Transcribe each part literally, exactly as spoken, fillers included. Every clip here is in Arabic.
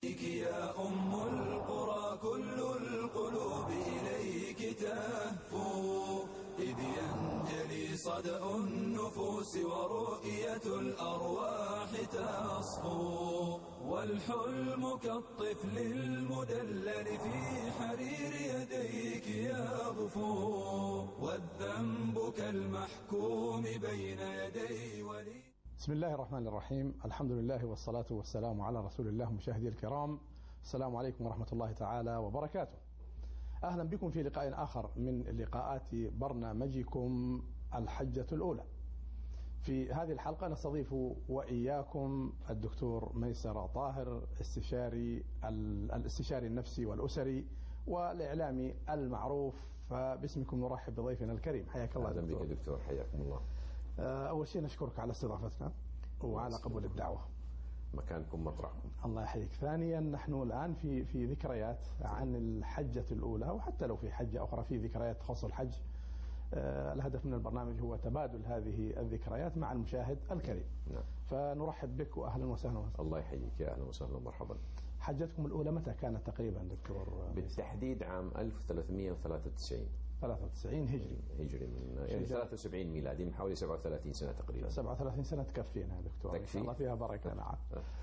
يا أم القرى كل القلوب إليك تهفو، إذ ينجلي صدأ النفوس ورؤية الأرواح تصفو، والحلم كالطفل المدلل في حرير يديك يغفو، والذنب كالمحكوم بين يدي ولي. بسم الله الرحمن الرحيم. الحمد لله والصلاة والسلام على رسول الله. مشاهدي الكرام، السلام عليكم ورحمة الله تعالى وبركاته. أهلا بكم في لقاء آخر من لقاءات برنامجكم الحجة الأولى. في هذه الحلقة نستضيف وإياكم الدكتور ميسر طاهر، استشاري الاستشاري النفسي والأسري والإعلامي المعروف. فباسمكم نرحب بضيفنا الكريم. حياك الله. أهلا بك دكتور، حياكم الله. أول شيء نشكرك على استضافتنا وعلى قبول الدعوة. مكانكم مطرحكم. الله يحييك. ثانيا، نحن الآن في في ذكريات عن الحجة الأولى، وحتى لو في حجة أخرى في ذكريات تخص الحج. الهدف من البرنامج هو تبادل هذه الذكريات مع المشاهد الكريم. نعم. فنرحب بك وأهلا وسهلا وسهلا. الله يحييك، يا أهلا وسهلا ومرحبا. حجتكم الأولى متى كانت تقريبا دكتور؟ بالتحديد عام ألف وثلاثمئة وثلاثة وتسعين. ثلاثة وتسعين هجري. هجري من يعني ثلاثة وسبعين ميلادي، من حوالي سبعة وثلاثين سنة تقريبا. سبعة وثلاثين سنة تكفينا يا دكتور. تكفي. الله فيها بركة. نعم.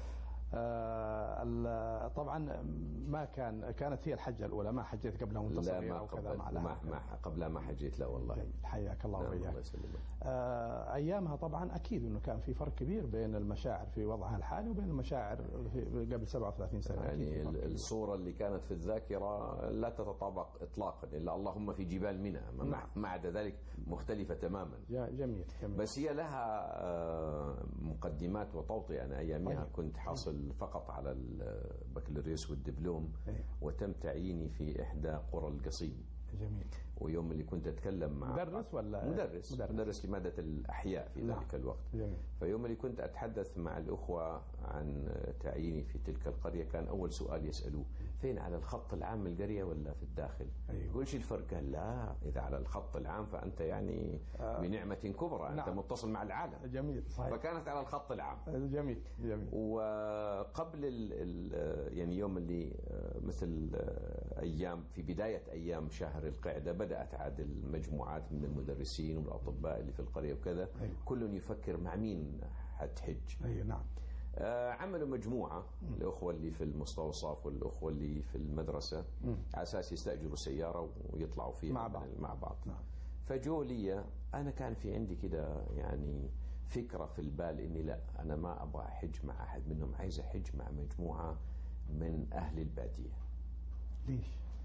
آه طبعا ما كان كانت هي الحجة الأولى، ما حجيت قبلها وانت صغير أو كذا؟ مع ما, ما قبلها ما حجيت، لا والله. حياك الله وإياك. الله يسلمك. آه أيامها طبعا أكيد أنه كان في فرق كبير بين المشاعر في وضعها الحالي وبين المشاعر في قبل سبعة وثلاثين سنة. يعني الصورة اللي كانت في الذاكرة لا تتطابق إطلاقا، إلا اللهم في جبال منى. ما عدا ذلك مختلفة تماما. جميل, جميل. بس هي لها مقدمات وتوطئة. أنا أيامها طيب. كنت حاصل فقط على البكالوريوس والدبلوم. أيه. وتم تعييني في إحدى قرى القصيم. جميل. ويوم اللي كنت أتكلم مع مدرس ولا مدرس مدرس, مدرس لمادة الأحياء في نعم. ذلك الوقت. جميل. فيوم اللي كنت أتحدث مع الأخوة عن تعييني في تلك القرية، كان أول سؤال يسألوه: فين، على الخط العام القرية ولا في الداخل؟ أيوه. يقول شو الفرق؟ قال لا، إذا على الخط العام فأنت يعني آه. بنعمة كبرى. نعم. أنت متصل مع العالم. جميل. صحيح. فكانت على الخط العام. جميل جميل. وقبل ال ال يعني يوم اللي مثل أيام في بداية أيام شهر القعدة بدأت عاد المجموعات من المدرسين والأطباء اللي في القرية وكذا. أيوه. كل يفكر مع مين حتحج. أيوه. نعم. آه عملوا مجموعة م. الأخوة اللي في المستوصف والأخوة اللي في المدرسة م. على أساس يستأجروا سيارة ويطلعوا فيها مع بعض. مع بعض. نعم. فجو لي أنا كان في عندي كده يعني فكرة في البال إني لا، أنا ما أبغى أحج مع أحد منهم، عايز أحج مع مجموعة من أهل البادية. ليش؟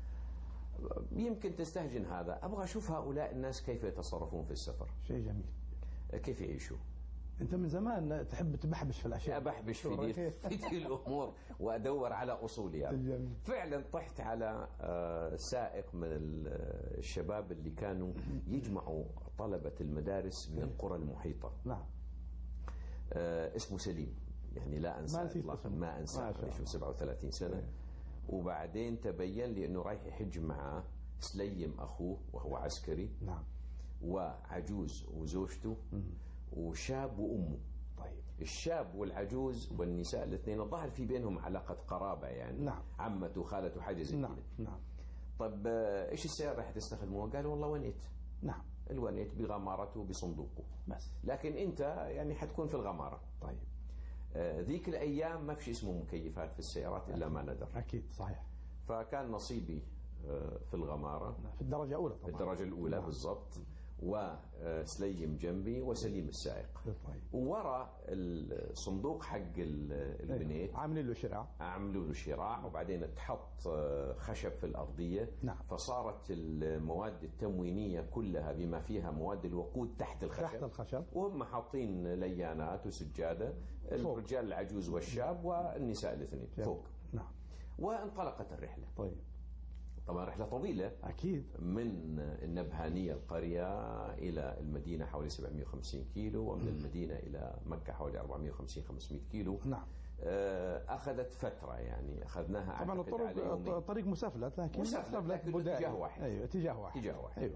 يمكن تستهجن هذا، أبغى أشوف هؤلاء الناس كيف يتصرفون في السفر. شيء جميل. كيف يعيشوا. أنت من زمان تحب تبحبش في الأشياء. أبحبش في دي, في دي الأمور وأدور على أصولها. فعلا طحت على سائق من الشباب اللي كانوا يجمعوا طلبة المدارس من القرى المحيطة. نعم. اسمه سليم، يعني لا أنسى إطلاقا، ما أنسى. عايشه سبعة وثلاثين سنة. وبعدين تبين لي أنه رايح يحج مع سليم أخوه وهو عسكري. نعم. وعجوز وزوجته وشاب وأمه. طيب. الشاب والعجوز والنساء الاثنين الظاهر في بينهم علاقة قرابة، يعني نعم. عمته وخالته حاجة زي نعم. كده. نعم. طب إيش السيارة راح تستخدموها؟ قالوا والله ونيت. نعم. الونيت بغمارته بصندوقه بس، لكن أنت يعني حتكون في الغمارة. طيب. آه ذيك الأيام ما فيش اسمه مكيفات في السيارات إلا ما ندر. أكيد صحيح. فكان نصيبي آه في الغمارة في الدرجة الأولى طبعا. في الدرجة الأولى. نعم. بالضبط. وسليم جنبي وسليم السائق. طيب. وورا الصندوق حق البنيت عاملين له شراع عاملوا له شراع وبعدين تحط خشب في الأرضية. نعم. فصارت المواد التموينية كلها بما فيها مواد الوقود تحت الخشب تحت الخشب وهم حاطين ليانات وسجادة فوق. الرجال العجوز والشاب والنساء الاثنين فوق. نعم. وانطلقت الرحلة. طيب. طبعا رحلة طويلة أكيد. من النبهانية القرية إلى المدينة حوالي سبعمئة وخمسين كيلو ومن المدينة إلى مكة حوالي أربعمئة وخمسين خمسمئة كيلو. نعم. أخذت فترة يعني أخذناها طبعا الطريق طريق مسافلت لكن مسافلت لكن اتجاه واحد. أيوة اتجاه واحد. اتجاه واحد. أيوة.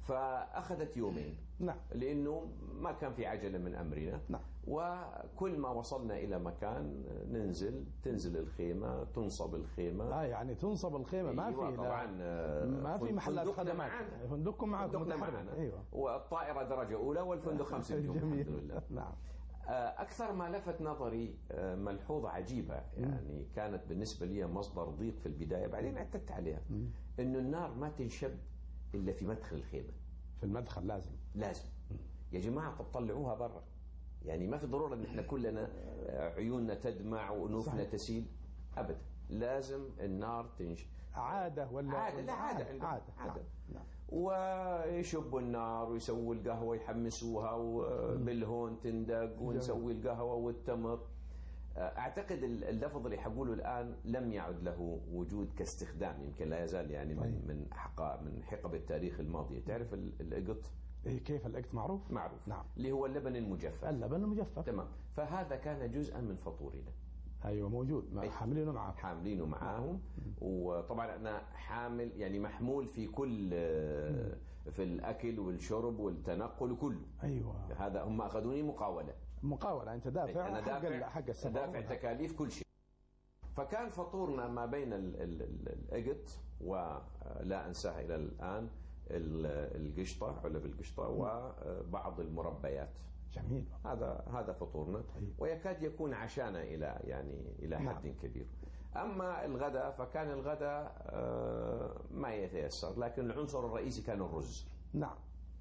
فأخذت يومين. نعم. لأنه ما كان في عجلة من أمرنا. نعم. وكل ما وصلنا إلى مكان ننزل تنزل الخيمة، تنصب الخيمة. آه يعني تنصب الخيمة. ما أيوة في طبعا ما في محلات خدمات. فندقكم معكم معنا. أيوة. والطائرة درجة أولى والفندق خمس نجوم. الحمد لله. نعم. أكثر ما لفت نظري ملحوظة عجيبة يعني كانت بالنسبة لي مصدر ضيق في البداية، بعدين اعتدت عليها. إنه النار ما تنشب إلا في مدخل الخيمة. في المدخل لازم لازم يا جماعة طلعوها برا، يعني ما في ضرورة إن إحنا كلنا عيوننا تدمع وأنوفنا تسيل أبدا. لازم النار تنشب. عادة ولا عادة؟ لا عادة عادة, عادة. عادة. نعم. ويشبوا النار ويسووا القهوة يحمسوها وبالهون تندق ونسوي القهوة والتمر. أعتقد اللفظ اللي حقوله الآن لم يعد له وجود كاستخدام، يمكن لا يزال يعني من من حقا من حقب التاريخ الماضية. تعرف الإقط؟ إيه كيف الإقط معروف؟ معروف. نعم. اللي هو اللبن المجفف. اللبن المجفف. تمام. فهذا كان جزءا من فطورنا. ايوه موجود، حاملينه معاهم. حاملينه معاهم. وطبعا انا حامل يعني محمول في كل في الاكل والشرب والتنقل وكله. ايوه. هذا هم اخذوني مقاوله. مقاوله انت دافع. أنا دافع حق السفر. دافع تكاليف كل شيء. فكان فطورنا ما بين الإقط ولا انساها الى الان القشطه، علب القشطه وبعض المربيات. جميل. هذا هذا فطورنا. طيب. ويكاد يكون عشانا الى يعني الى حد نعم. كبير. اما الغداء فكان الغداء ما يتيسر، لكن العنصر الرئيسي كان الرز. نعم.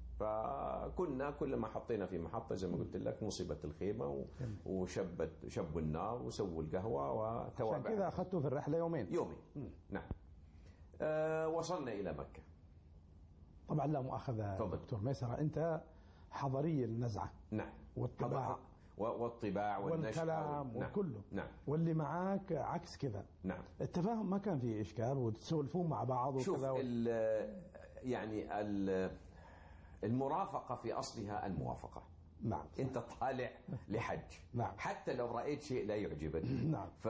فكنا كل ما حطينا في محطه زي ما قلت لك نصبت الخيمه وشبت شبوا النار وسووا القهوه وتوابع. عشان كذا اخذته في الرحله يومين. يومين. م. نعم. أه وصلنا الى مكه. طبعا لا مؤاخذه دكتور ميسرة، انت حضري النزعة. نعم. والطباع والطباع والكلام نعم. وكله. نعم. واللي معاك عكس كذا. نعم. التفاهم ما كان فيه إشكال وتسولفون مع بعض وكذا. شوف و... يعني المرافقة في أصلها الموافقة. نعم. أنت طالع لحج. نعم. حتى لو رأيت شيء لا يعجبك. نعم. ف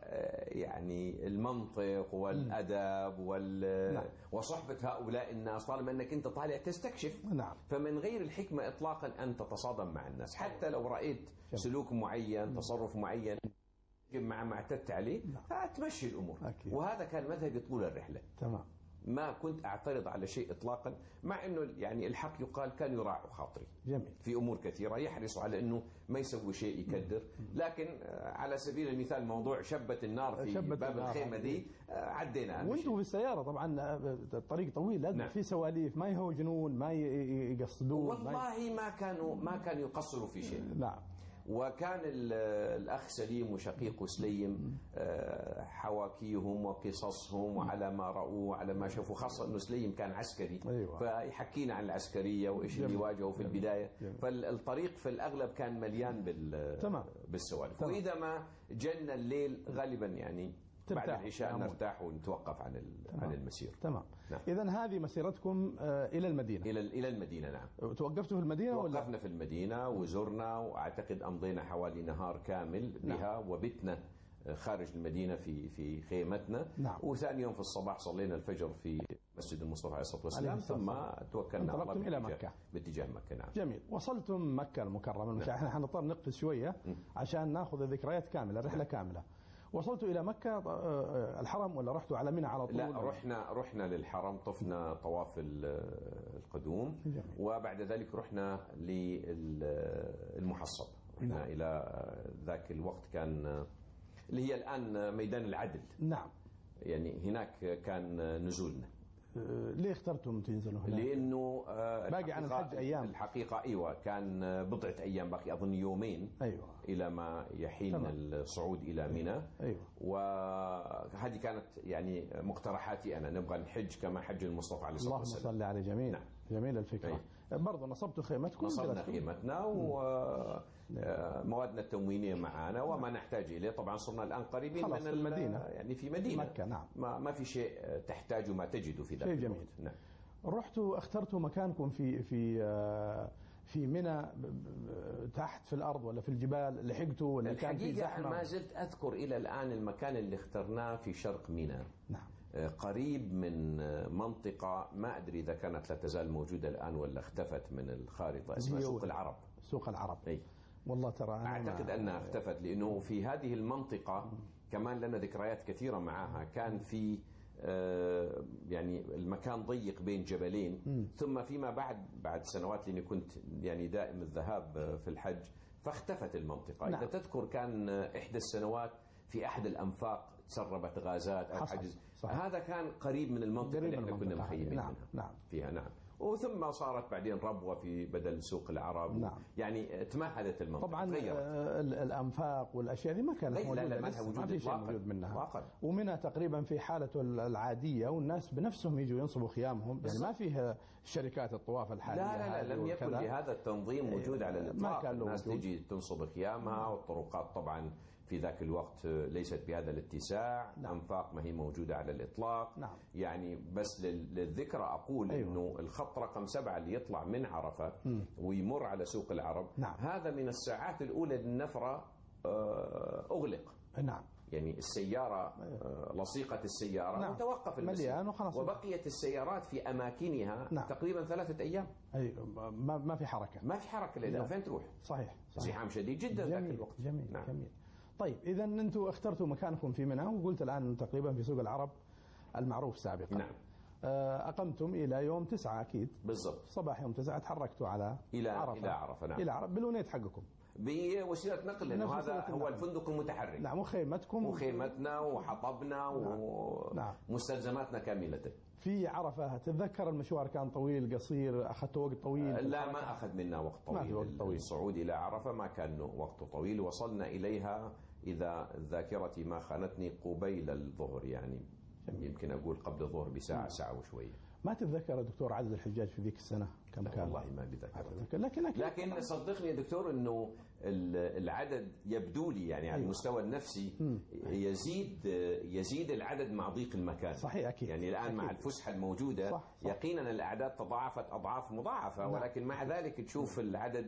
يعني المنطق والأدب وال نعم. وصحبة هؤلاء الناس طالما أنك أنت طالع تستكشف. نعم. فمن غير الحكمة إطلاقا أن تتصادم مع الناس، حتى لو رأيت سلوك معين، تصرف معين مع ما اعتدت عليه، فتمشي الأمور. أكيد. وهذا كان مذهبي طول الرحلة. تمام. ما كنت أعترض على شيء إطلاقا، مع أنه يعني الحق يقال كان يراعوا خاطري. جميل. في أمور كثيرة يحرصوا على أنه ما يسوي شيء يكدر. لكن على سبيل المثال موضوع شبت النار في شبت باب النار. الخيمة دي عدينا. وانتم في السيارة طبعا الطريق طويل، لازم نعم. في سواليف، ما يهوجنون ما يقصدون. والله ما, ما كانوا ما كانوا يقصروا في شيء. نعم. وكان الأخ سليم وشقيقه سليم حواكيهم وقصصهم وعلى ما رأوه وعلى ما شافوا، خاصة أنه سليم كان عسكري. أيوة. فيحكينا عن العسكرية وإيش اللي واجهوا في البداية. جميل. فالطريق في الأغلب كان مليان بال تمام. بالسوالف. تمام. وإذا ما جلنا الليل غالبا يعني بعد العشاء نرتاح ونتوقف عن عن المسير. تمام. نعم. إذا هذه مسيرتكم إلى المدينة. إلى إلى المدينة. نعم. توقفتوا في المدينة ولا؟ توقفنا في المدينة وزرنا، وأعتقد أمضينا حوالي نهار كامل بها. نعم. وبتنا خارج المدينة في في خيمتنا. نعم. وثاني يوم في الصباح صلينا الفجر في مسجد المصطفى عليه الصلاة والسلام، ثم توكلنا على الله إلى مكة. باتجاه مكة. نعم. جميل. وصلتم مكة المكرمة. نعم. احنا حنضطر نقفز شوية م. عشان ناخذ الذكريات كاملة، الرحلة نعم. كاملة. وصلتوا إلى مكة الحرم ولا رحتوا على منى على طول؟ لا، رحنا رحنا للحرم، طفنا طواف القدوم. جميل. وبعد ذلك رحنا للمحصب. رحنا نعم. إلى ذاك الوقت كان اللي هي الآن ميدان العدل. نعم. يعني هناك كان نزولنا. ليه اخترتم تنزلوا هناك؟ لأنه باقي عن الحج أيام. الحقيقة أيوة كان بضعة أيام باقي، أظن يومين. أيوة. إلى ما يحين تمام. الصعود إلى منى. أيوة. وهذه كانت يعني مقترحاتي أنا، نبغى نحج كما حج المصطفى عليه الصلاة والسلام. اللهم صل عليه. جميل. نعم. جميل الفكرة. أيوة. برضو نصبتوا خيمتكم. نصبنا خيمتنا وموادنا التموينية معنا وما نحتاج إليه. طبعا صرنا الآن قريبين من المدينة، يعني في مدينة مكة. نعم. ما, ما في شيء تحتاج ما تجد في ذلك. شيء جميل. نعم. رحتوا اخترتوا مكانكم في في في منى تحت في الأرض ولا في الجبال؟ لحقتوا ولا كان في زحمة؟ ما زلت أذكر إلى الآن المكان اللي اخترناه في شرق منى. نعم. قريب من منطقة ما أدري إذا كانت لا تزال موجودة الآن ولا اختفت من الخارطة، اسمها سوق العرب. سوق العرب. أي. والله ترى أنا أعتقد أنها اختفت، لأنه في هذه المنطقة كمان لنا ذكريات كثيرة معها. كان في يعني المكان ضيق بين جبلين، م. ثم فيما بعد بعد سنوات، لأني كنت يعني دائم الذهاب في الحج، فاختفت المنطقة. نعم. إذا تذكر كان إحدى السنوات في أحد الأنفاق تسربت غازات أو حجز، هذا كان قريب من المنطقة اللي احنا كنا مخيمين نعم. نعم. فيها. نعم. وثم صارت بعدين ربوة في بدل سوق العرب. نعم. يعني تمهدت المنطقة. طبعا الأنفاق والأشياء دي ما كانت موجودة، لا لا ما وجود ما في شيء موجود منها واقع. ومنها تقريبا في حالته العادية، والناس بنفسهم يجوا ينصبوا خيامهم، يعني ما فيها شركات الطواف الحالية. لا لا, لا لم يكن لهذا التنظيم موجود على الإطلاق. الناس تجي تنصب خيامها، والطرقات طبعا في ذاك الوقت ليست بهذا الاتساع. نعم. أنفاق ما هي موجودة على الإطلاق. نعم. يعني بس للذكرى أقول أيوة. أنه الخط رقم سبعة اللي يطلع من عرفة م. ويمر على سوق العرب. نعم. هذا من الساعات الأولى للنفرة أغلق. نعم. يعني السيارة لصيقة السيارة نعم. وتوقف المسير وبقيت السيارات في أماكنها. نعم. تقريبا ثلاثة أيام. أي ما ما في حركة. ما في حركة لأنه فين تروح؟ صحيح. زحام شديد جدا ذاك الوقت. جميل. نعم. جميل. طيب إذا أنتم اخترتوا مكانكم في منى، وقلت الآن تقريبا في سوق العرب المعروف سابقا. نعم. أقمتم إلى يوم تسعة أكيد. بالضبط. صباح يوم تسعة تحركتوا على إلى عرفة. إلى عرفة. نعم. إلى عرفة بالونيت حقكم. بوسيلة نقل، لأنه هذا هو الفندق المتحرك. نعم. وخيمتكم وخيمتنا وحطبنا ومستلزماتنا كاملة. في عرفة تتذكر المشوار كان طويل قصير، أخذت وقت طويل؟ لا ما أخذ منا وقت طويل. ما في وقت طويل. الصعود إلى عرفة ما كان وقت طويل. وصلنا إليها إذا ذاكرتي ما خانتني قبيل الظهر، يعني يمكن أقول قبل الظهر بساعة ساعة وشوية. ما تتذكر يا دكتور عدد الحجاج في ذيك السنة كم كان؟ والله ما بذكر. لكن أكيد. لكن صدقني يا دكتور انه العدد يبدو لي يعني على المستوى النفسي يزيد يزيد العدد مع ضيق المكان. صحيح أكيد. يعني الآن أكيد. مع الفسحة الموجودة صح صح. يقينا الأعداد تضاعفت أضعاف مضاعفة. نعم. ولكن مع ذلك تشوف العدد،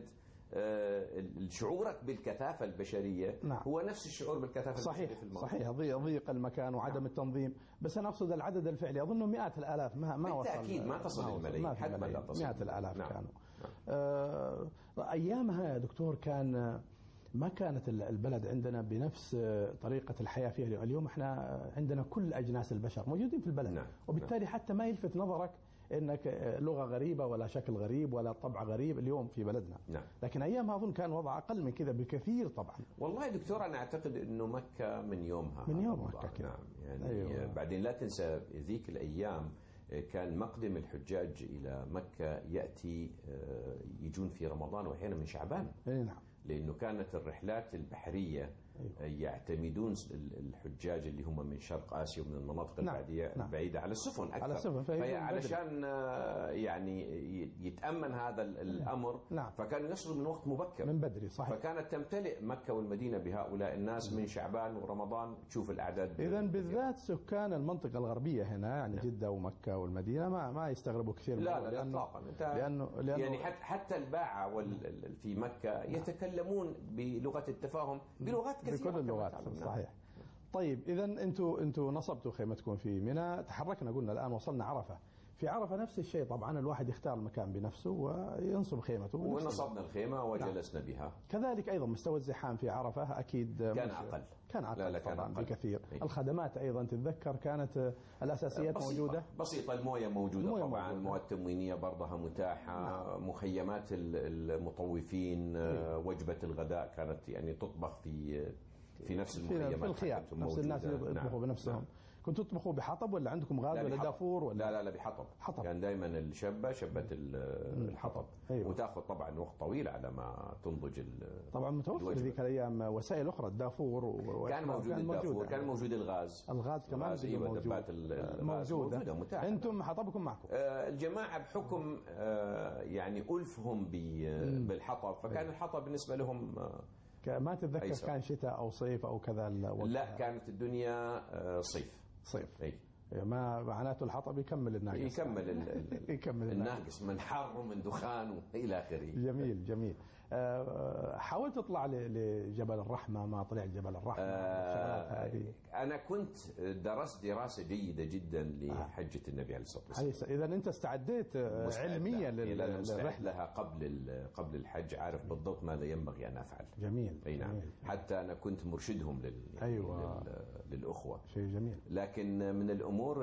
شعورك بالكثافة البشرية. نعم. هو نفس الشعور بالكثافة صحيح البشرية في الموضوع. صحيح. ضيق المكان وعدم نعم. التنظيم. بس أنا أقصد العدد الفعلي أظنه مئات الآلاف، ما ما وصل. بالتأكيد ما تصل الملايين، حتما لا تصل. مئات الآلاف. نعم. كانوا. نعم. آه أيامها يا دكتور كان ما كانت البلد عندنا بنفس طريقة الحياة فيها. اليوم احنا عندنا كل أجناس البشر موجودين في البلد. نعم. وبالتالي نعم. حتى ما يلفت نظرك انك لغة غريبة ولا شكل غريب ولا طبع غريب اليوم في بلدنا. نعم. لكن ايامها اظن كان وضع اقل من كذا بكثير طبعا. والله دكتور انا اعتقد انه مكة من يومها من يوم مكة كده. نعم. يعني أيوة. بعدين لا تنسى ذيك الايام كان مقدم الحجاج الى مكة ياتي يجون في رمضان واحيانا من شعبان. اي نعم. لانه كانت الرحلات البحرية أيوة. يعتمدون الحجاج اللي هم من شرق آسيا ومن المناطق نعم. البعيدة نعم. البعيدة على السفن أكثر. على السفن. فهي علشان يعني يتأمن هذا الأمر. نعم. فكانوا يصلوا من وقت مبكر من بدري. صحيح. فكانت تمتلئ مكة والمدينة بهؤلاء الناس من شعبان ورمضان. تشوف الأعداد. إذا بالذات سكان المنطقة الغربية هنا يعني نعم. جدة ومكة والمدينة ما ما يستغربوا كثير. لا لا إطلاقا. لأنه, لأنه يعني حتى الباعة في مكة يتكلمون بلغة التفاهم بلغات كثيرة. بكل اللغات. صحيح. طيب إذا أنتوا أنتوا نصبتوا خيمتكم في منى، تحركنا قلنا الآن وصلنا عرفة. في عرفة نفس الشيء طبعا، الواحد يختار المكان بنفسه وينصب خيمته. ونصبنا الخيمة وجلسنا نعم. بها. كذلك أيضا مستوى الزحام في عرفة أكيد كان أقل. كان أقل. لا لا كان طبعا أقل. بكثير. أي. الخدمات أيضا تتذكر كانت الأساسيات بسيطة. موجودة. بسيطة. الموية موجودة الموية طبعا. موجودة. المواد التموينية برضها متاحة. نعم. مخيمات المطوفين. أي. وجبة الغداء كانت يعني تطبخ في في نفس المخيمات. في الخيام. نفس الناس يطبخوا نعم. بنفسهم. نعم. كنتوا تطبخوا بحطب ولا عندكم غاز ولا دافور ولا؟ لا لا لا بحطب. حطب. كان دائما الشبة شبة الحطب. أيوة. وتاخذ طبعا وقت طويل على ما تنضج. طبعا متوفر ذيك الايام وسائل اخرى الدافور و... كان موجود كان الدافور موجود. كان موجود الغاز. الغاز كمان الغاز أيوة موجود. دبات الغاز موجودة, موجودة متاحة. انتم حطبكم معكم. آه الجماعة بحكم آه يعني ألفهم بالحطب فكان الحطب بالنسبة لهم آه ما تتذكر أيسر. كان شتاء أو صيف أو كذا؟ لا كانت الدنيا صيف. صيف. أي. ما معناته الحطب يكمل الناقص. يكمل ال يكمل الناقص من حر ومن دخان وإلى آخره. جميل جميل. حاولت تطلع لجبل الرحمة، ما طلع جبل الرحمة. آه أنا كنت درست دراسة جيدة جدا لحجة النبي عليه الصلاة والسلام. إذا أنت استعديت علميا للرحلة لها قبل قبل الحج، عارف بالضبط ماذا ينبغي أن أفعل. جميل. أي نعم. جميل. حتى أنا كنت مرشدهم لل أيوة. لل للأخوة. شيء جميل. لكن من الأمور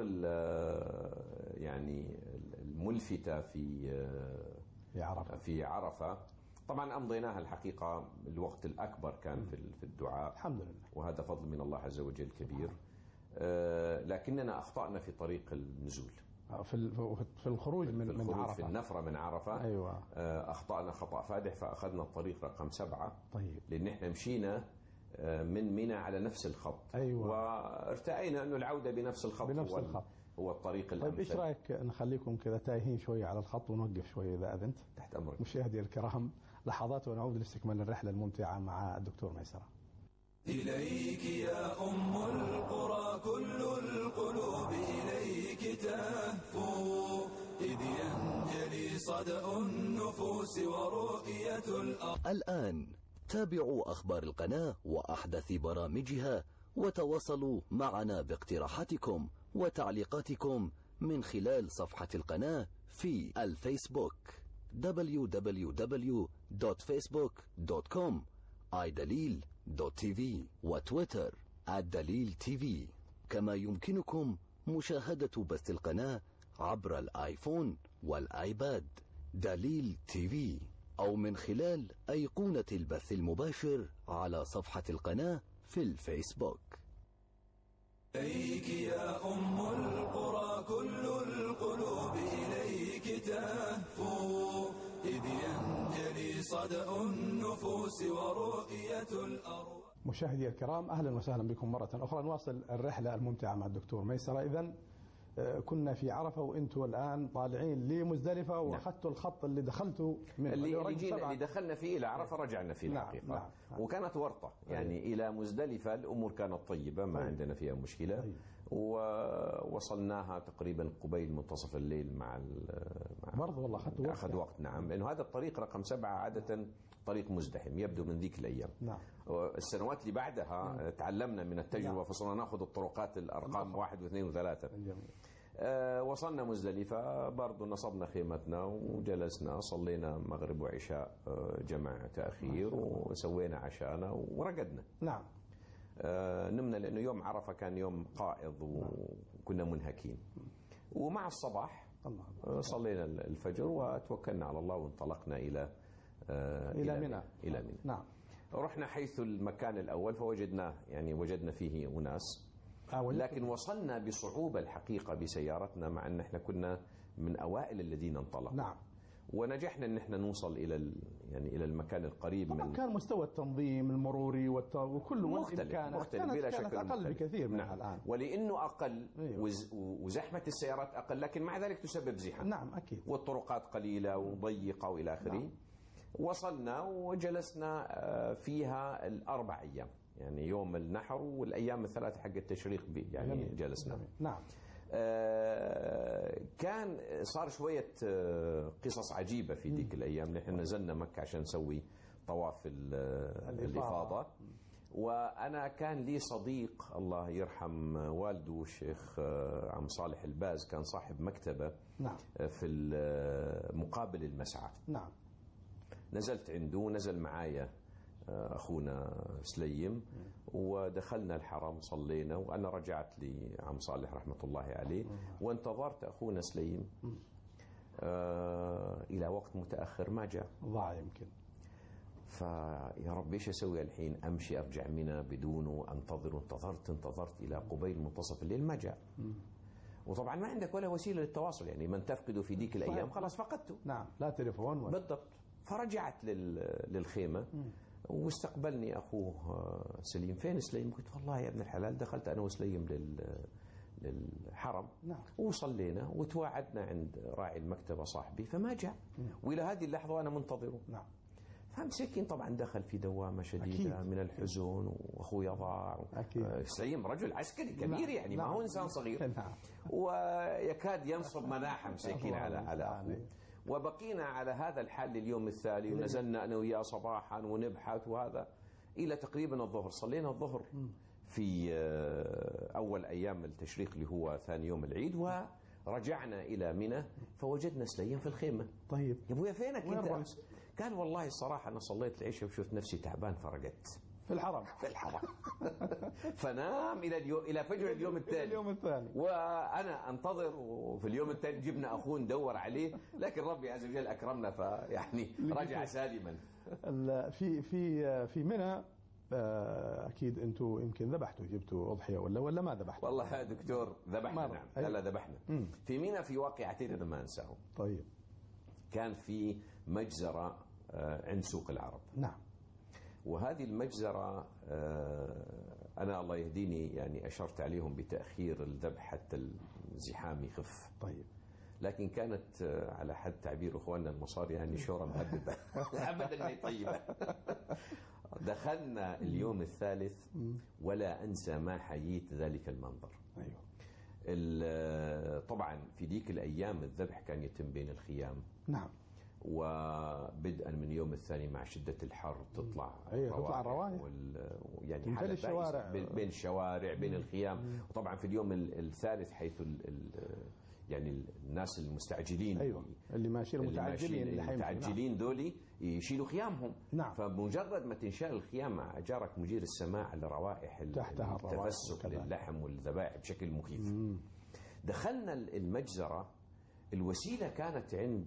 يعني الملفتة في في عرفة في عرفة طبعا أمضيناها الحقيقة الوقت الأكبر كان في في الدعاء الحمد لله، وهذا فضل من الله عز وجل كبير. لكننا أخطأنا في طريق النزول، في في الخروج من في من عرفة، في النفرة من عرفة. أيوة. أخطأنا خطأ فادح، فأخذنا الطريق رقم سبعة. طيب. لأن احنا مشينا من منى على نفس الخط. أيوة. وارتأينا أنه العودة بنفس الخط بنفس هو الخط هو الطريق طيب الأمثل. إيش رأيك نخليكم كذا تايهين شوية على الخط ونوقف شوية إذا أذنت؟ تحت أمرك. مشاهدي الكرام، لحظات ونعود لاستكمال الرحلة الممتعة مع الدكتور ميسرة. إليك يا أم القرى كل القلوب إليك تهفو، إذ ينجلي صدأ النفوس ورؤية الأرض. الآن تابعوا أخبار القناة وأحدث برامجها، وتواصلوا معنا باقتراحاتكم وتعليقاتكم من خلال صفحة القناة في الفيسبوك دبليو دبليو دبليو دوت فيسبوك دوت كوم آي دليل دوت تي في وتويتر آت دليل تي في. كما يمكنكم مشاهدة بث القناة عبر الآيفون والآيباد دليل تي في، أو من خلال أيقونة البث المباشر على صفحة القناة في الفيسبوك. إليك يا أم القرى كل القلوب إليك تهفو، إذ ينجلي صدأ النفوس ورؤية الأرض. مشاهدي الكرام، أهلا وسهلا بكم مرة أخرى. نواصل الرحلة الممتعة مع الدكتور ميسرة. إذن كنا في عرفة وانتوا الآن طالعين لمزدلفة، واخذتوا الخط اللي دخلتوا من اللي, اللي, جينا اللي دخلنا فيه إلى عرفة رجعنا فيه. نعم. الحقيقة نعم. نعم. وكانت ورطة يعني. أيه. إلى مزدلفة الأمور كانت طيبة، ما أيه. عندنا فيها مشكلة. أيه. ووصلناها تقريبا قبيل منتصف الليل مع برضه والله أخذ وقت أخذ وقت نعم، لأنه هذا الطريق رقم سبعة عادة طريق مزدحم يبدو من ذيك الأيام. نعم. السنوات اللي بعدها نعم. تعلمنا من التجربة. نعم. فصرنا نأخذ الطرقات الأرقام نعم. واحد واثنين وثلاثة. جميل. أه وصلنا مزدلفة، برضو نصبنا خيمتنا وجلسنا، صلينا مغرب وعشاء جمع تأخير، وسوينا عشانا ورقدنا. نعم. أه نمنا لأنه يوم عرفة كان يوم قائض وكنا منهكين. ومع الصباح الله. صلينا الفجر وتوكلنا على الله وانطلقنا إلى أه إلى منى. إلى منى. نعم. رحنا حيث المكان الأول فوجدناه يعني وجدنا فيه أناس، لكن وصلنا بصعوبة الحقيقة بسيارتنا، مع أن احنا كنا من أوائل الذين انطلقوا. نعم. ونجحنا أن احنا نوصل إلى يعني إلى المكان القريب من. كان مستوى التنظيم المروري والت... وكل مختلف, مختلف بلا شك. كانت أقل مختلف. بكثير من نعم. الآن، ولأنه أقل. أيوه. وز... وزحمة السيارات أقل، لكن مع ذلك تسبب زحام. نعم أكيد. والطرقات قليلة وضيقة وإلى آخره. نعم. وصلنا وجلسنا فيها الأربع أيام، يعني يوم النحر والأيام الثلاثة حق التشريق يعني جميل. جلسنا. جميل. نعم. آه كان صار شوية آه قصص عجيبة في ذيك الأيام. نحن نزلنا مكة عشان نسوي طواف الإفاضة، وأنا كان لي صديق الله يرحم والده الشيخ آه عم صالح الباز، كان صاحب مكتبة. نعم. في مقابل المسعى. نعم. نزلت عنده، نزل معايا أخونا سليم، ودخلنا الحرم صلينا، وأنا رجعت لعم صالح رحمة الله عليه، وانتظرت أخونا سليم آه إلى وقت متأخر ما جاء، ضاع يمكن. فيا رب إيش أسوي الحين؟ أمشي أرجع منى بدونه؟ أنتظر. انتظرت انتظرت إلى قبيل منتصف الليل ما جاء. وطبعا ما عندك ولا وسيلة للتواصل، يعني من تفقده في ديك الأيام خلاص فقدته. نعم. لا تليفون ولا. بالضبط. فرجعت للخيمة واستقبلني أخوه سليم. فين سليم؟ قلت والله يا ابن الحلال دخلت أنا وسليم للحرم. نعم. وصلينا وتواعدنا عند راعي المكتبة صاحبي فما جاء. وإلى هذه اللحظة وأنا منتظره. نعم. فمسكين طبعا دخل في دوامة شديدة. أكيد. من الحزن، وأخوي ضاع. سليم رجل عسكري كبير. نعم. يعني ما هو إنسان صغير. نعم. ويكاد ينصب مناحة مسكين على على أخوه. وبقينا على هذا الحال لليوم التالي، ونزلنا أنا وياه صباحا ونبحث وهذا إلى تقريبا الظهر. صلينا الظهر في أول أيام التشريق اللي هو ثاني يوم العيد، ورجعنا إلى منى فوجدنا سليم في الخيمة. طيب يا أبويا فينك أنت أمس؟ قال والله الصراحة أنا صليت العشاء وشفت نفسي تعبان فرقدت في الحرم. في الحرم. فنام إلى اليوم إلى فجر اليوم التالي. اليوم الثاني وأنا أنتظر، وفي اليوم الثاني جبنا أخوه ندور عليه، لكن ربي عز وجل أكرمنا فيعني رجع سالما. في في في منى أكيد أنتم يمكن ذبحتوا، جبتوا أضحية ولا ولا ما ذبحتوا؟ والله يا دكتور ذبحنا. نعم لا لا ذبحنا. في منى في واقعتين أنا ما أنساهم. طيب. كان في مجزرة عند سوق العرب. نعم. وهذه المجزرة أنا الله يهديني يعني أشرت عليهم بتأخير الذبح حتى الزحام يخف. طيب. لكن كانت على حد تعبير أخواننا المصاري يعني شورى مهددة أبدا ما طيبة. دخلنا اليوم الثالث ولا أنسى ما حييت ذلك المنظر. أيوه. طبعا في ديك الأيام الذبح كان يتم بين الخيام. نعم. وبدءا من اليوم الثاني مع شدة الحر تطلع أيوة تطلع الروائح يعني حالة الشوارع بين الشوارع بين الخيام. وطبعا في اليوم الثالث حيث ال ال يعني الناس المستعجلين أيوة اللي ماشيين المتعجلين المتعجلين دولي يشيلوا خيامهم. نعم. فمجرد ما تنشال الخيام جارك مجير السماع لروائح التفسق للحم والذبائح بشكل مخيف. مم. دخلنا المجزرة. الوسيلة كانت عند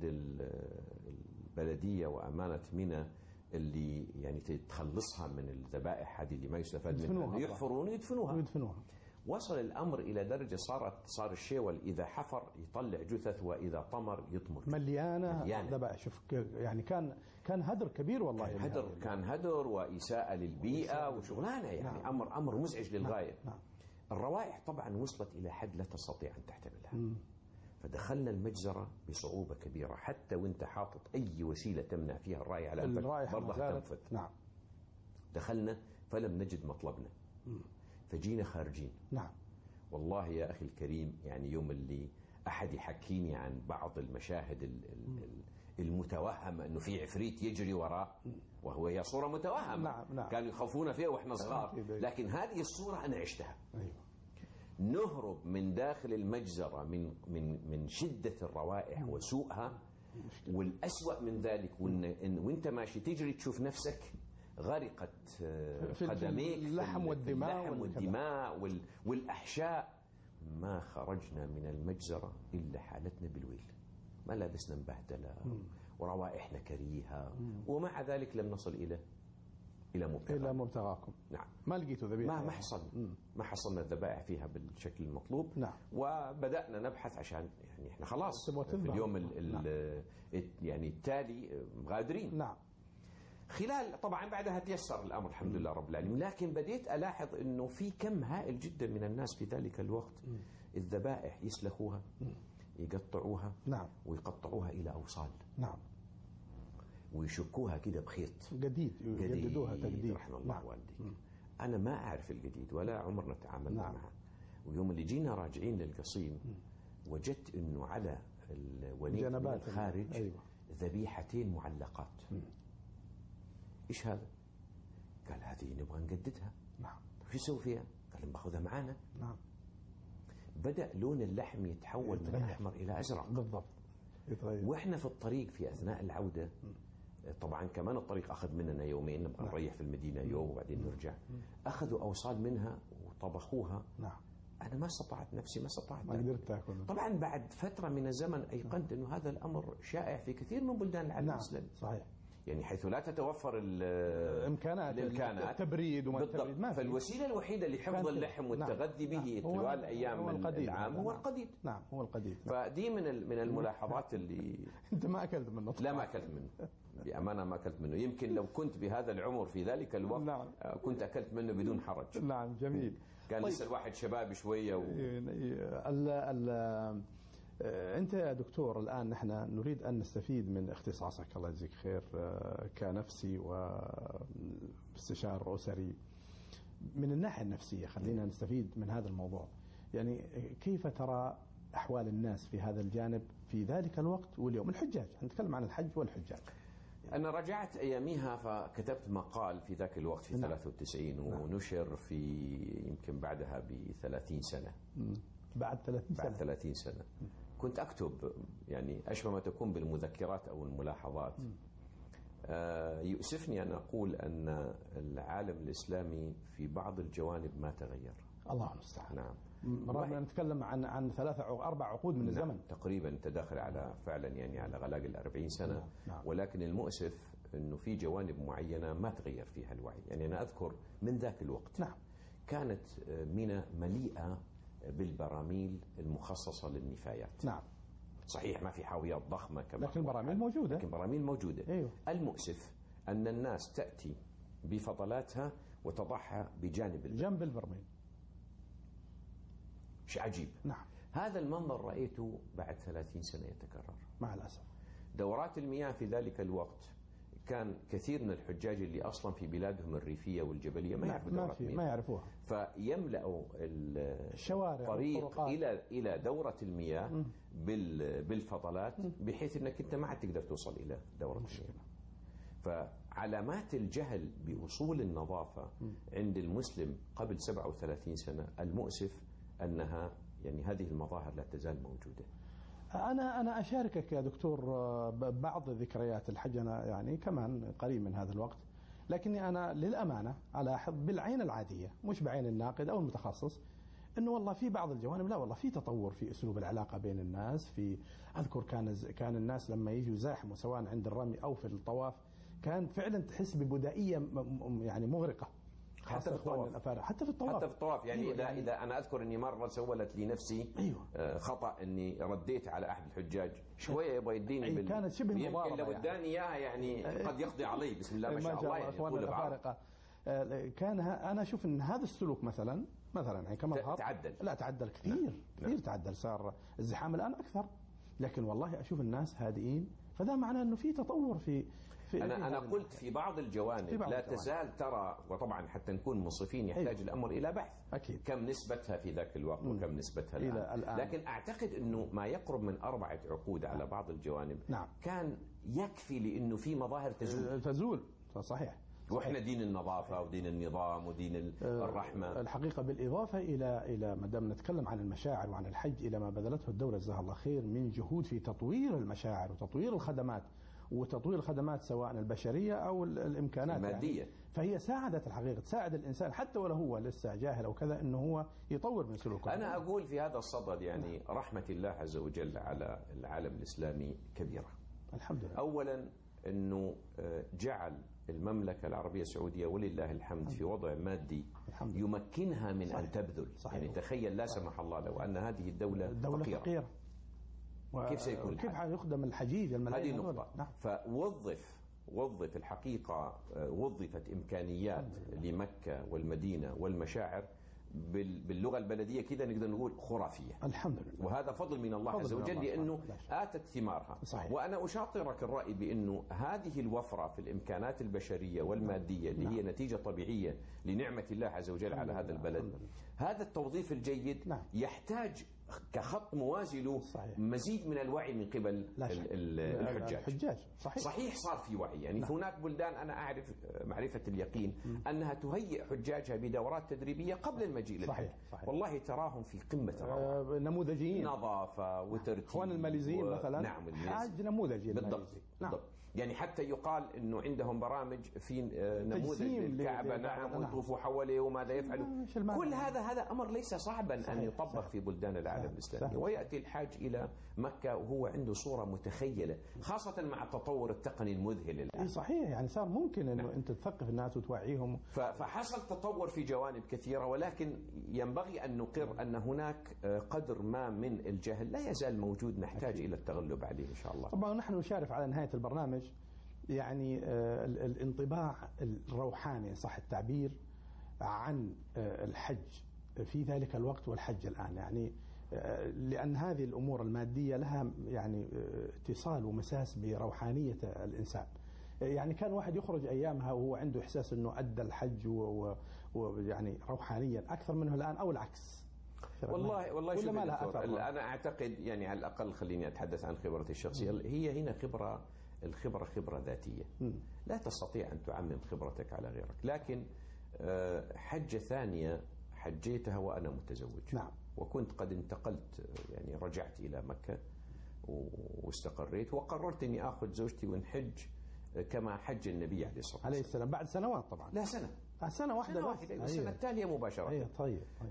البلدية وأمانة منى اللي يعني تخلصها من الذبائح هذه اللي ما يستفاد منها، يحفرون ويدفنوها. ويدفنوها. وصل الأمر إلى درجة صارت صار الشيول إذا حفر يطلع جثث وإذا طمر يطمر. مليانة ذبائح. شوف يعني كان كان هدر كبير والله. كان هدر كان هدر وإساءة للبيئة وشغلانة يعني. نعم. أمر أمر مزعج للغاية. نعم. نعم. الروائح طبعا وصلت إلى حد لا تستطيع أن تحتملها. م. فدخلنا المجزرة بصعوبة كبيرة، حتى وانت حاطط أي وسيلة تمنع فيها الرائحة على أنفك برضه تنفذ. نعم. دخلنا فلم نجد مطلبنا. م. فجينا خارجين. نعم. والله يا أخي الكريم يعني يوم اللي أحد يحكيني عن بعض المشاهد المتوهمة أنه في عفريت يجري وراه، وهو هي صورة متوهمة. نعم. نعم. كانوا يخافون فيها وإحنا صغار، لكن هذه الصورة أنا عشتها. أيوة. نهرب من داخل المجزرة من من من شدة الروائح وسوءها، والأسوأ من ذلك وإن وانت ماشي تجري تشوف نفسك غرقت قدميك في اللحم والدماء, اللحم والدماء وال والأحشاء. ما خرجنا من المجزرة إلا حالتنا بالويل، ملابسنا مبهدلة وروائحنا كريهة، ومع ذلك لم نصل إلى إلى مبتغاكم. إلى مبتغاكم. نعم. ما لقيتوا ذبيحة؟ ما ما حصل ما حصلنا الذبائح فيها بالشكل المطلوب. نعم. وبدأنا نبحث عشان يعني احنا خلاص في اليوم ال ال نعم. يعني التالي غادرين. نعم. خلال طبعا بعدها تيسر الأمر الحمد لله رب العالمين، لكن بديت ألاحظ أنه في كم هائل جدا من الناس في ذلك الوقت الذبائح يسلخوها يقطعوها. نعم. ويقطعوها إلى أوصال. نعم. ويشكوها كده بخيط جديد يجددوها تجديد. رحم الله نعم. والديك. أنا ما أعرف الجديد ولا عمرنا تعاملنا نعم. معه. ويوم اللي جينا راجعين للقصيم وجدت أنه على الونيك من الخارج أيوة. ذبيحتين معلقات. م. إيش هذا؟ قال هذه نبغى نجددها. نعم. شو نسوي فيها؟ قال ناخذها معانا. نعم. بدأ لون اللحم يتحول يتغير. من أحمر إلى أزرق. بالضبط. يتغير. وإحنا في الطريق في أثناء العودة م. طبعا كمان الطريق أخذ مننا يومين، نبغى نعم. نريح في المدينة يوم وبعدين نرجع. م. أخذوا أوصال منها وطبخوها. نعم. أنا ما استطعت نفسي ما استطعت ما قدرت تاكل. طبعا بعد فترة من الزمن أيقنت أنه هذا الأمر شائع في كثير من بلدان العالم الإسلامي. نعم. صحيح. يعني حيث لا تتوفر الامكانات التبريد وما التبريد ما في. فالوسيله الوحيده لحفظ اللحم والتغذي به نعم. طوال ايام العام هو القديد. نعم هو القديد. فدي من من الملاحظات اللي انت ما اكلت منه. لا ما اكلت منه بامانه ما اكلت منه. يمكن لو كنت بهذا العمر في ذلك الوقت نعم. كنت اكلت منه بدون حرج. نعم جميل. كان طيب. لسه الواحد شباب شويه و... ال ال أنت يا دكتور الآن نحن نريد أن نستفيد من اختصاصك الله يجزيك خير كنفسي واستشار أسري من الناحية النفسية. خلينا نستفيد من هذا الموضوع. يعني كيف ترى أحوال الناس في هذا الجانب في ذلك الوقت واليوم؟ الحجاج، نتكلم عن الحج والحجاج. أنا رجعت أياميها فكتبت مقال في ذاك الوقت في نعم. ثلاثة وتسعين ونشر في يمكن بعدها بثلاثين سنة. بعد ثلاثين سنة بعد ثلاثين سنة كنت أكتب يعني أشبه ما تكون بالمذكرات أو الملاحظات. آه يؤسفني أن أقول أن العالم الإسلامي في بعض الجوانب ما تغير. الله المستعان. نعم. رغم أن نتكلم عن عن ثلاثة أو أربع عقود من الزمن. نعم. تقريبا تداخل على فعلا يعني على غلاق الأربعين سنة. نعم. نعم. ولكن المؤسف أنه في جوانب معينة ما تغير فيها الوعي. يعني أنا أذكر من ذاك الوقت نعم. كانت منى مليئة بالبراميل المخصصة للنفايات. نعم. صحيح ما في حاويات ضخمة كما لكن البراميل موجودة. لكن براميل موجودة. أيوه. المؤسف أن الناس تأتي بفضلاتها وتضعها بجانب البرميل. جنب البرميل. شيء عجيب. نعم. هذا المنظر رأيته بعد ثلاثين سنة يتكرر مع الأسف. دورات المياه في ذلك الوقت كان كثير من الحجاج اللي أصلا في بلادهم الريفية والجبلية ما يعرفوا دورات المياه، ما يعرفوها، فيملأوا الشوارع الطريق إلى إلى دورة المياه بالفضلات بحيث أنك أنت ما عاد تقدر توصل إلى دورة المياه. فعلامات الجهل بأصول النظافة عند المسلم قبل سبعة وثلاثين سنة المؤسف أنها يعني هذه المظاهر لا تزال موجودة. أنا أنا أشاركك يا دكتور بعض ذكريات الحج، أنا يعني كمان قريب من هذا الوقت، لكني أنا للأمانة ألاحظ بالعين العادية مش بعين الناقد أو المتخصص إنه والله في بعض الجوانب لا والله في تطور في أسلوب العلاقة بين الناس. في أذكر كان كان الناس لما يجوا يزاحموا سواء عند الرمي أو في الطواف كان فعلا تحس ببدائية يعني مغرقة. حتى في الطواف حتى في الطواف حتى في الطواف يعني أيوة إذا يعني إذا أنا أذكر إني مرة سولت لي نفسي أيوة. خطأ إني رديت على أحد الحجاج شوية يبغى يديني أيوة. بال... كانت شبه مضاربة يمكن لو يعني. اداني إياها يعني قد يقضي علي بسم الله ما شاء الله يعني يقول الأفارقة. كان أنا أشوف إن هذا السلوك مثلا مثلا يعني كمظهر تعدل لا تعدل كثير نعم. كثير نعم. تعدل، صار الزحام الآن أكثر، لكن والله أشوف الناس هادئين، فده معناه إنه في تطور في في أنا أنا قلت في بعض الجوانب في بعض لا الجوانب. تزال ترى، وطبعا حتى نكون منصفين يحتاج أيوه. الأمر إلى بحث أكيد. كم نسبتها في ذاك الوقت م. وكم نسبتها الآن. الآن لكن أعتقد أنه ما يقرب من أربعة عقود على نعم. بعض الجوانب نعم. كان يكفي لأنه في مظاهر تزول تزول صحيح. واحنا دين النظافة ودين النظام ودين الرحمة. الحقيقة بالإضافة إلى إلى ما دام نتكلم عن المشاعر وعن الحج، إلى ما بذلته الدولة جزاها الله خير من جهود في تطوير المشاعر وتطوير الخدمات وتطوير الخدمات سواء البشرية أو الإمكانات المادية يعني. فهي ساعدت الحقيقة، تساعد الإنسان حتى ولو هو لسه جاهل أو كذا إنه هو يطور من سلوكه. أنا أقول في هذا الصدد يعني رحمة الله عز وجل على العالم الإسلامي كبيرة. الحمد لله. أولا أنه جعل المملكة العربية السعودية ولله الحمد في وضع مادي يمكنها من صحيح. أن تبذل صحيح. يعني تخيل لا سمح الله لو أن هذه الدولة دولة فقيرة, فقيرة. كيف سيكون كيف يخدم الحجيج الملايين؟ هذه نقطة. نعم. فوظف وظف الحقيقة وظفت إمكانيات لمكة والمدينة والمشاعر باللغة البلدية كده نقدر نقول خرافية. الحمد لله. وهذا فضل من الله عز وجل لأنه آتت ثمارها. صحيح. وأنا أشاطرك الرأي بأنه هذه الوفرة في الإمكانات البشرية والمادية اللي هي نتيجة طبيعية لنعمة الله عز وجل على هذا البلد، هذا التوظيف الجيد نعم. يحتاج كخط موازي له مزيد من الوعي من قبل الحجاج. الحجاج صحيح. صحيح صار في وعي يعني نعم. هناك بلدان أنا أعرف معرفة اليقين م. أنها تهيئ حجاجها بدورات تدريبية قبل المجيء للحج. صحيح. صحيح. والله تراهم في قمة الروعة. آه نموذجيين، نظافة وترتيب. اخوان الماليزيين و... مثلا نعم حاج نموذجي بالضبط. نعم. بالضبط. يعني حتى يقال انه عندهم برامج في نموذج للكعبة نعم ويطوفوا حواليه وماذا يفعلوا. كل هذا هذا امر ليس صعبا صحيح. ان يطبق صحيح. في بلدان العالم الاسلامي. وياتي الحاج الى مكة وهو عنده صورة متخيلة، خاصة مع التطور التقني المذهل الآن. صحيح يعني صار ممكن انه نعم. انت تثقف الناس وتوعيهم. فحصل تطور في جوانب كثيرة، ولكن ينبغي ان نقر ان هناك قدر ما من الجهل لا يزال موجود نحتاج أكيد. الى التغلب عليه ان شاء الله. طبعا نحن نشارف على نهاية البرنامج يعني الانطباع الروحاني صح التعبير عن الحج في ذلك الوقت والحج الآن، يعني لأن هذه الأمور المادية لها يعني اتصال ومساس بروحانية الإنسان. يعني كان واحد يخرج أيامها وهو عنده إحساس أنه أدى الحج ويعني روحانيا أكثر منه الآن أو العكس. والله والله ولا ما لها أثر؟ أنا أعتقد يعني على الأقل خليني أتحدث عن خبرتي الشخصية. م. هي هنا خبرة، الخبرة خبرة ذاتية. م. لا تستطيع أن تعمم خبرتك على غيرك. لكن حجة ثانية حجيتها وأنا متزوج. نعم. وكنت قد انتقلت، يعني رجعت إلى مكة واستقريت وقررت أني أخذ زوجتي ونحج كما حج النبي عليه الصلاة والسلام عليه السلام بعد سنوات طبعا. لا سنة سنة واحدة سنة واحدة السنة التالية مباشرة. أيه طيب. طيب.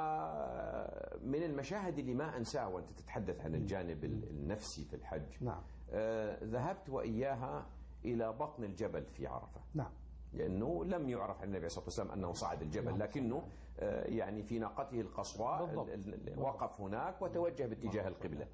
ومن المشاهد اللي ما أنساه وأنت تتحدث عن الجانب النفسي في الحج. نعم. آه ذهبت وإياها إلى بطن الجبل في عرفة. نعم. لأنه لم يعرف عن النبي صلى الله عليه وسلم أنه صعد الجبل، لكنه آه يعني في ناقته القصواء وقف هناك وتوجه باتجاه القبلة.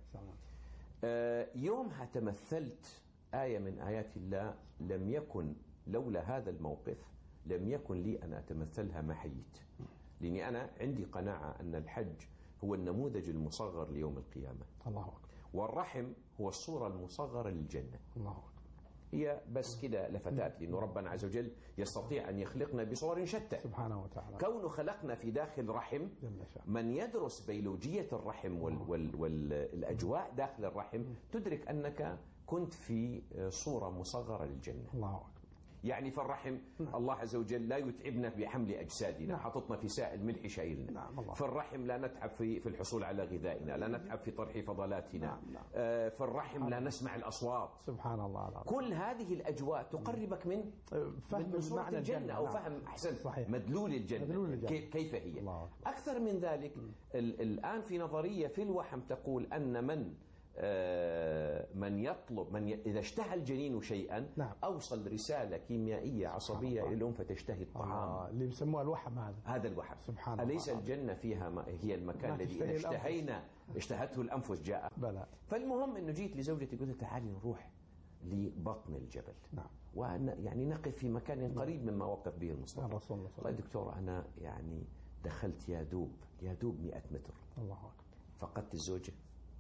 آه يومها تمثلت آية من آيات الله، لم يكن لولا هذا الموقف لم يكن لي أن أتمثلها ما حييت، لأني أنا عندي قناعة أن الحج هو النموذج المصغر ليوم القيامة. الله أكبر. والرحم هو الصورة المصغرة للجنة. الله أكبر. هي بس كده لفتات، لأنه ربنا عز وجل يستطيع أن يخلقنا بصور شتى سبحانه وتعالى. كونه خلقنا في داخل رحم، من يدرس بيولوجية الرحم وال وال والأجواء داخل الرحم تدرك أنك كنت في صورة مصغرة للجنة. الله أكبر. يعني في الرحم الله عز وجل لا يتعبنا بحمل أجسادنا، حطتنا في سائل ملح شايلنا. نعم. في الرحم لا نتعب في في الحصول على غذائنا، لا نتعب في طرح فضلاتنا. نعم. نعم. آه في الرحم لا نسمع الأصوات. سبحان الله العظيم. كل هذه الأجواء تقربك من فهم من صورة الجنة, الجنة أو فهم أحسن صحيح. مدلول الجنة, مدلول الجنة. كيف هي. أكثر من ذلك الآن في نظرية في الوحم تقول أن من من يطلب من ي... إذا اشتهى الجنين شيئا نعم. أوصل رسالة كيميائية عصبية إلى الأم فتشتهي الطعام. آه. اللي بيسموها الوحم هذا. هذا الوحم. سبحان أليس الله. الجنة فيها ما هي المكان الذي إذا اشتهينا اشتهته الأنفس جاء. بلى. فالمهم إنه جيت لزوجتي قلت تعالي نروح لبطن الجبل. نعم. ويعني نقف في مكان قريب مما وقف به المصطفى. الرسول الله. قال دكتور أنا يعني دخلت يا دوب يا دوب مئة متر. الله أكبر. فقدت الزوجة،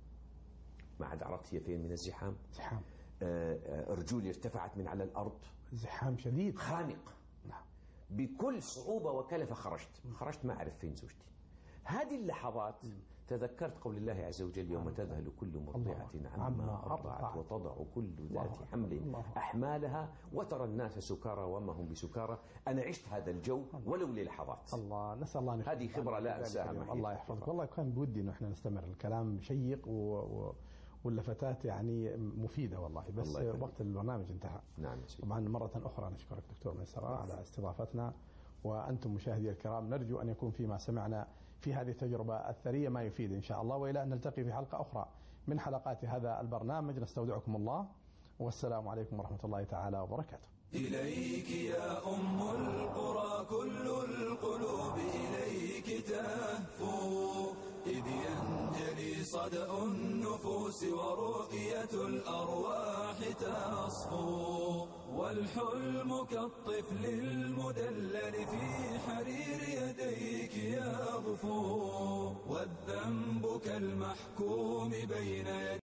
ما عاد عرفت هي فين من الزحام. زحام. آه رجولي ارتفعت من على الأرض. زحام شديد. خانق. نعم. بكل صعوبة وكلفة خرجت. خرجت ما أعرف فين زوجتي. هذه اللحظات تذكرت قول الله عز وجل يوم تذهل كل مرضعة عما أرضعت وتضع كل ذات حمل أحمالها وترى الناس سكارى وما هم بسكارى. أنا عشت هذا الجو ولو للحظات. الله نسأل الله. هذه خبرة لا أنساها. الله يحفظك. والله كان بودي إنه إحنا نستمر، الكلام شيق و... و... واللفتات يعني مفيدة والله، بس وقت البرنامج انتهى. نعم. طبعا مرة أخرى نشكرك دكتور ميسرة على استضافتنا، وأنتم مشاهدي الكرام نرجو أن يكون فيما سمعنا في هذه التجربة الثرية ما يفيد إن شاء الله، وإلى أن نلتقي في حلقة أخرى من حلقات هذا البرنامج نستودعكم الله، والسلام عليكم ورحمة الله تعالى وبركاته. إليك يا أم القرى كل القلوب إليك تهفو، إذ ينجلي صدأ النفوس ورؤية الأرواح تصفو، والحلم كالطفل المدلل في حرير يديك يغفو، والذنب كالمحكوم بين يديك